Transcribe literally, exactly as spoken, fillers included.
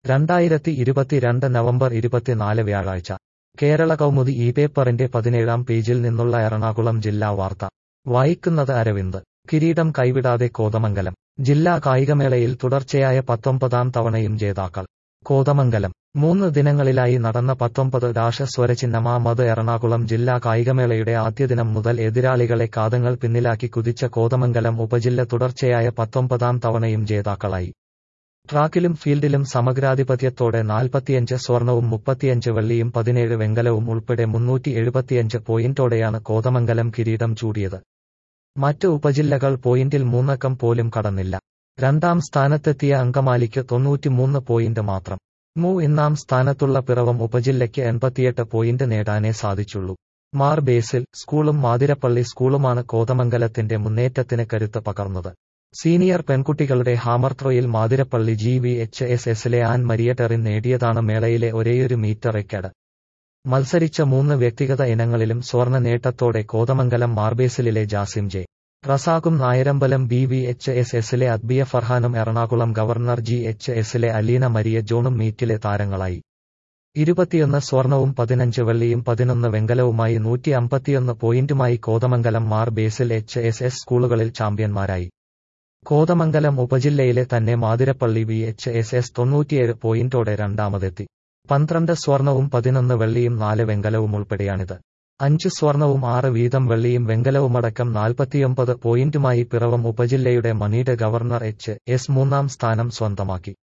രണ്ടായിരത്തി ഇരുപത്തിരണ്ട് നവംബർ ഇരുപത്തിനാല് വ്യാഴാഴ്ച കേരള കൗമുദി ഈ പേപ്പറിന്റെ പതിനേഴാം പേജിൽ നിന്നുള്ള എറണാകുളം ജില്ലാ വാർത്ത വായിക്കുന്നത് അരവിന്ദ്. കിരീടം കൈവിടാതെ കോതമംഗലം. ജില്ലാ കായികമേളയിൽ തുടർച്ചയായ പത്തൊമ്പതാം തവണയും ജേതാക്കൾ. കോതമംഗലം. മൂന്ന് ദിനങ്ങളിലായി നടന്ന പത്തൊമ്പത് ഡാഷ് സ്വരചിഹ്നമാമത് എറണാകുളം ജില്ലാ കായികമേളയുടെ ആദ്യദിനം മുതൽ എതിരാളികളെ കാതങ്ങൾ പിന്നിലാക്കി കുതിച്ച കോതമംഗലം ഉപജില്ല തുടർച്ചയായ പത്തൊമ്പതാം തവണയും ജേതാക്കളായി. ട്രാക്കിലും ഫീൽഡിലും സമഗ്രാധിപത്യത്തോടെ നാൽപ്പത്തിയഞ്ച് സ്വർണവും മുപ്പത്തിയഞ്ച് വെള്ളിയും പതിനേഴ് വെങ്കലവും ഉൾപ്പെടെ മുന്നൂറ്റി എഴുപത്തിയഞ്ച് പോയിന്റോടെയാണ് കോതമംഗലം കിരീടം ചൂടിയത്. മറ്റ് ഉപജില്ലകൾ പോയിന്റിൽ മൂന്നക്കം പോലും കടന്നില്ല. രണ്ടാം സ്ഥാനത്തെത്തിയ അങ്കമാലിക്ക് തൊണ്ണൂറ്റിമൂന്ന് പോയിന്റ് മാത്രം. മൂന്നാം സ്ഥാനത്തുള്ള പിറവം ഉപജില്ലയ്ക്ക് എൺപത്തിയെട്ട് പോയിന്റ് നേടാനേ സാധിച്ചുള്ളൂ. മാർ ബേസിൽ സ്കൂളും മാതിരപ്പള്ളി സ്കൂളുമാണ് കോതമംഗലത്തിന്റെ മുന്നേറ്റത്തിന് കരുത്ത് പകർന്നത്. സീനിയർ പെൺകുട്ടികളുടെ ഹാമർ ത്രോയിൽ Mathirappally G V H S എസിലെ ആൻ മരിയ ടെറിൻ നേടിയതാണ് മേളയിലെ ഒരേയൊരു മീറ്റർ റെക്കോർഡ്. മത്സരിച്ച മൂന്ന് വ്യക്തിഗത ഇനങ്ങളിലും സ്വർണ്ണ നേട്ടത്തോടെ കോതമംഗലം മാർബേസിലെ ജാസിം ജെ. റസാഖും Nayarambalam B V H S എസിലെ അദ്ബിയ ഫർഹാനും എറണാകുളം ഗവർണർ ജി എച്ച് എസിലെ അലീന മരിയ ജോണും മീറ്റിലെ താരങ്ങളായി. ഇരുപത്തിയൊന്ന് സ്വർണവും പതിനഞ്ച് വെള്ളിയും പതിനൊന്ന് വെങ്കലവുമായി നൂറ്റി അമ്പത്തിയൊന്ന് പോയിന്റുമായി Kothamangalam Mar Basil H S S സ്കൂളുകളിൽ ചാമ്പ്യന്മാരായി. കോതമംഗലം ഉപജില്ലയിലെ തന്നെ Mathirappally V H S S തൊണ്ണൂറ്റിയേഴ് പോയിന്റോടെ രണ്ടാമതെത്തി. പന്ത്രണ്ട് സ്വർണവും പതിനൊന്ന് വെള്ളിയും നാല് വെങ്കലവും ഉൾപ്പെടെയാണിത്. അഞ്ച് സ്വർണവും ആറ് വീതം വെള്ളിയും വെങ്കലവുമടക്കം നാൽപ്പത്തിയൊമ്പത് പോയിന്റുമായി പിറവം ഉപജില്ലയുടെ മണീഡ് ഗവർണർ എച്ച് എസ് മൂന്നാം സ്ഥാനം സ്വന്തമാക്കി.